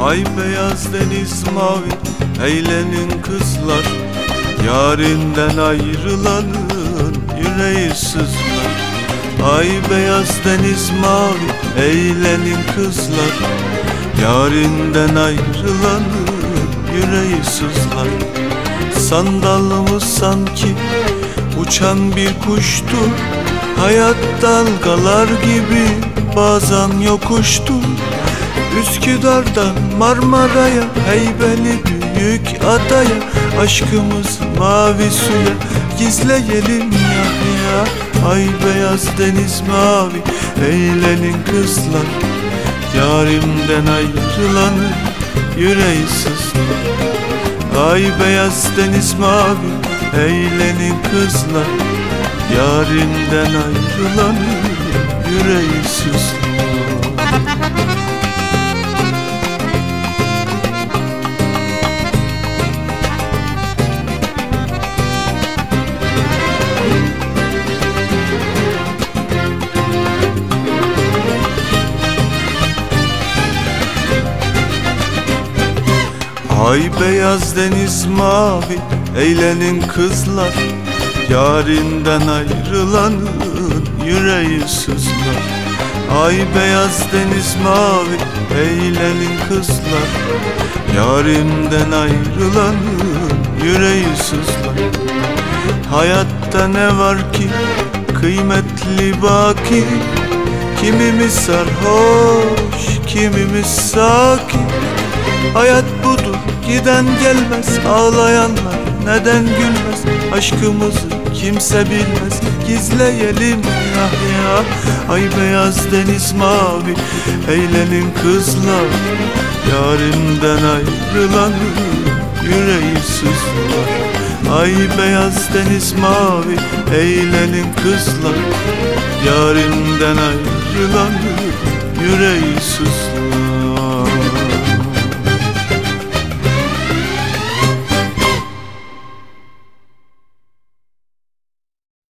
Ay beyaz deniz mavi, eğlenin kızlar. Yarinden ayrılanın yüreği sızlar. Ay beyaz deniz mavi, eğlenin kızlar. Yarinden ayrılanın yüreği sızlar. Sandalımız sanki uçan bir kuştur. Hayat dalgalar gibi bazen yokuştur. Üsküdar'dan Marmara'ya, Heybeli büyük adaya, aşkımız mavi suya gizleyelim ya ya. Ay beyaz deniz mavi, eğlenin kızlar. Yarimden ayrılanın yüreği sızlar. Ay beyaz deniz mavi, eğlenin kızlar. Yarimden ayrılanın yüreği sızlar. Ay beyaz deniz mavi, eğlenin kızlar. Yarinden ayrılanın yüreği sızlar. Ay beyaz deniz mavi, eğlenin kızlar. Yarimden ayrılanın yüreği sızlar. Hayatta ne var ki kıymetli baki? Kimimiz sarhoş, kimimiz sakin. Hayat budur, giden gelmez. Ağlayanlar neden gülmez? Aşkımızı kimse bilmez. Gizleyelim ya ya. Ay beyaz deniz mavi, eğlenin kızlar. Yarimden ayrılanın yüreği sızlar. Ay beyaz deniz mavi, eğlenin kızlar. Yarimden ayrılanın yüreği sızlar.